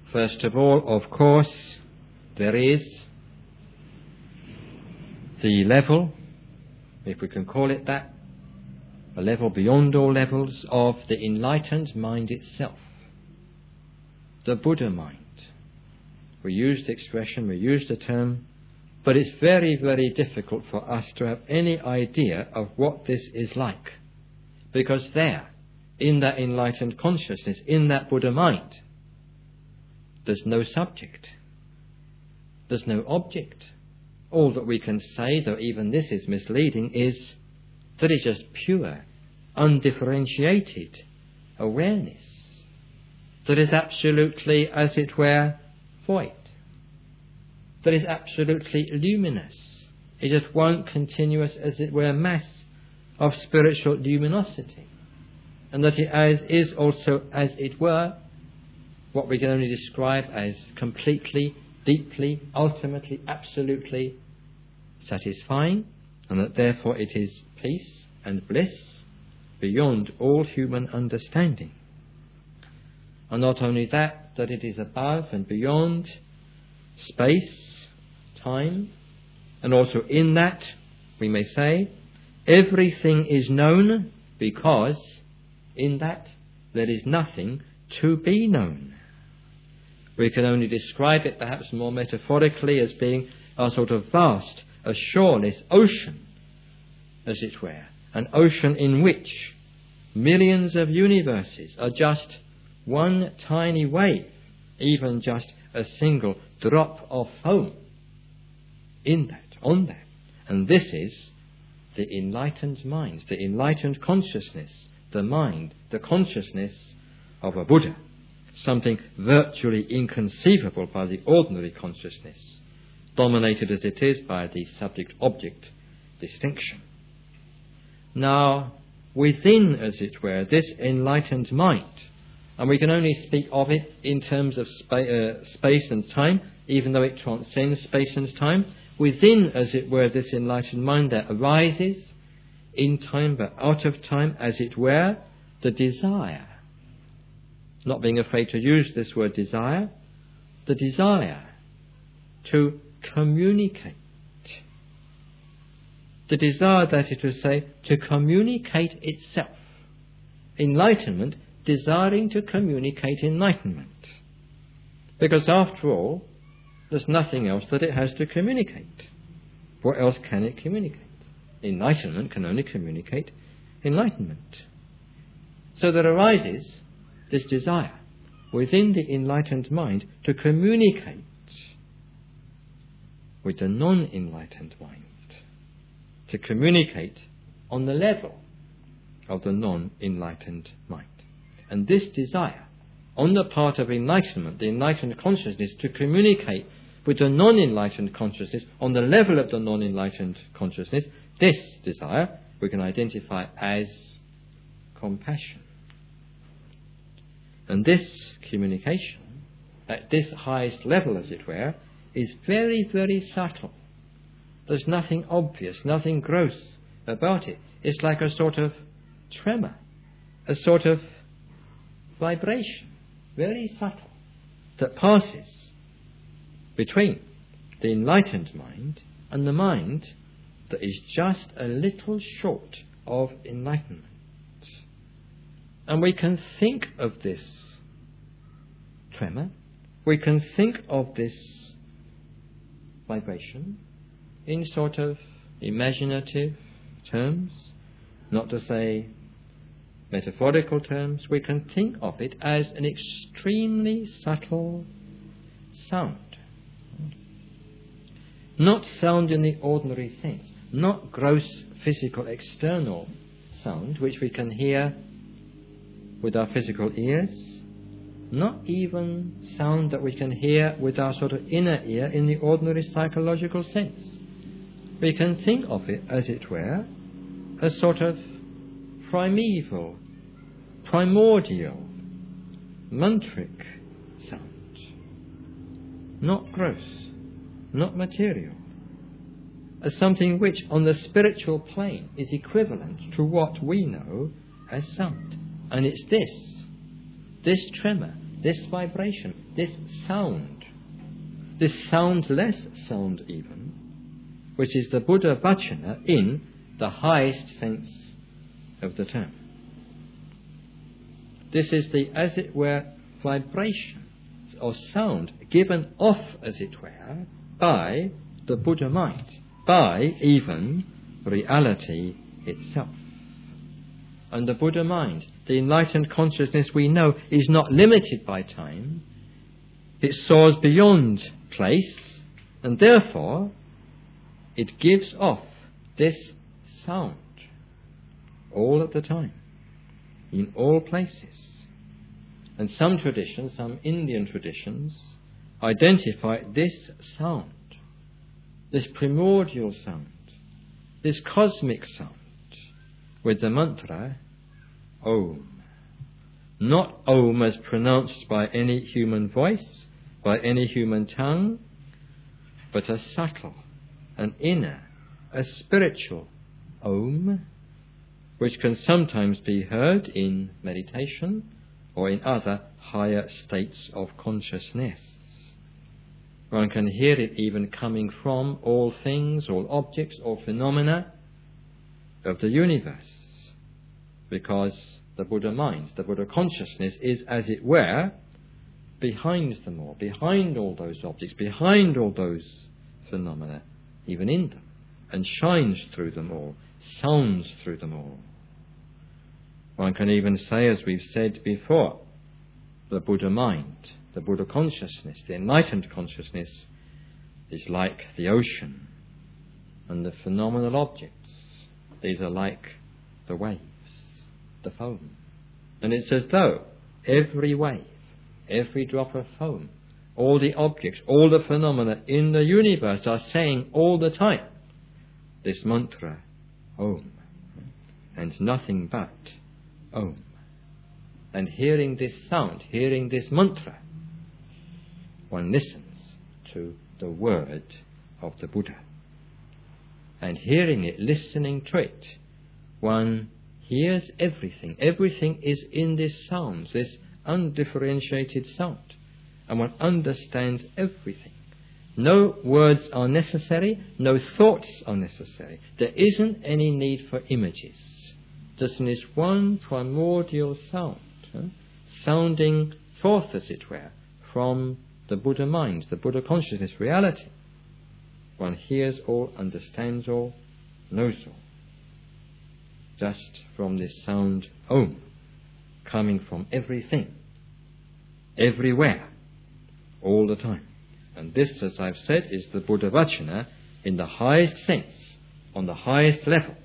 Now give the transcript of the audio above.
First of all, of course, there is the level, if we can call it that, a level beyond all levels of the enlightened mind itself, the Buddha mind. We use the expression, we use the term, but it's very, very difficult for us to have any idea of what this is like. Because there, in that enlightened consciousness, in that Buddha mind, there's no subject. There's no object. All that we can say, though even this is misleading, is that it's just pure, undifferentiated awareness that is absolutely, as it were, void, that is absolutely luminous. It is one continuous, as it were, mass of spiritual luminosity, and that it is also, as it were, what we can only describe as completely, deeply, ultimately, absolutely satisfying, and that therefore it is peace and bliss beyond all human understanding. And not only that, that it is above and beyond space, time, and also in that, we may say, everything is known because in that there is nothing to be known. We can only describe it perhaps more metaphorically as being a sort of vast, a shoreless ocean, as it were, an ocean in which millions of universes are just one tiny wave, even just a single drop of foam in that, on that. And this is the enlightened mind, the enlightened consciousness, the mind, the consciousness of a Buddha, something virtually inconceivable by the ordinary consciousness, dominated as it is by the subject-object distinction. Now, within, as it were, this enlightened mind, and we can only speak of it in terms of space and time, even though it transcends space and time, within, as it were, this enlightened mind there arises, in time but out of time, as it were, the desire. Not being afraid to use this word desire, the desire to communicate. The desire, that is to say, to communicate itself. Enlightenment desiring to communicate enlightenment. Because after all, there's nothing else that it has to communicate. What else can it communicate? Enlightenment can only communicate enlightenment. So there arises this desire within the enlightened mind to communicate with the non-enlightened mind, to communicate on the level of the non-enlightened mind. And this desire on the part of enlightenment, the enlightened consciousness, to communicate with the non-enlightened consciousness on the level of the non-enlightened consciousness, this desire we can identify as compassion. And this communication, at this highest level, as it were, is very, very subtle. There's nothing obvious, nothing gross about it. It's like a sort of tremor, a sort of vibration, very subtle, that passes between the enlightened mind and the mind that is just a little short of enlightenment. And we can think of this tremor, we can think of this vibration in sort of imaginative terms, not to say metaphorical terms. We can think of it as an extremely subtle sound. Not sound in the ordinary sense, not gross physical external sound which we can hear with our physical ears, not even sound that we can hear with our sort of inner ear in the ordinary psychological sense. We can think of it, as it were, as sort of primeval, primordial, mantric sound. Not gross, not material. As something which on the spiritual plane is equivalent to what we know as sound. And it's this tremor, this vibration, this sound, this soundless sound even, which is the Buddha Vachana in the highest sense of the term. This is the, as it were, vibration or sound given off, as it were, by the Buddha mind, by even reality itself. And the Buddha mind, the enlightened consciousness we know, is not limited by time. It soars beyond place, and therefore it gives off this sound all at the time, in all places. And some traditions, some Indian traditions, identify this sound, this primordial sound, this cosmic sound, with the mantra Om. Not Om as pronounced by any human voice, by any human tongue, but a subtle, an inner, a spiritual Om, which can sometimes be heard in meditation or in other higher states of consciousness. One can hear it even coming from all things, all objects, all phenomena of the universe, because the Buddha mind, the Buddha consciousness is, as it were, behind them all, behind all those objects, behind all those phenomena, even in them, and shines through them all, sounds through them all. One can even say, as we've said before, the Buddha mind, the Buddha consciousness, the enlightened consciousness, is like the ocean, and the phenomenal objects, these are like the waves, the foam. And it's as though every wave, every drop of foam, all the objects, all the phenomena in the universe are saying all the time this mantra, Om, and nothing but Om. And hearing this sound, hearing this mantra, one listens to the word of the Buddha. And hearing it, listening to it, one hears everything. Everything is in this sound, this undifferentiated sound. And one understands everything. No words are necessary, no thoughts are necessary. There isn't any need for images. Just in this one primordial sound, sounding forth, as it were, from the Buddha mind, the Buddha consciousness reality. One hears all, understands all, knows all. Just from this sound Om, coming from everything, everywhere, all the time. And this, as I've said, is the Buddha Vachana in the highest sense, on the highest level.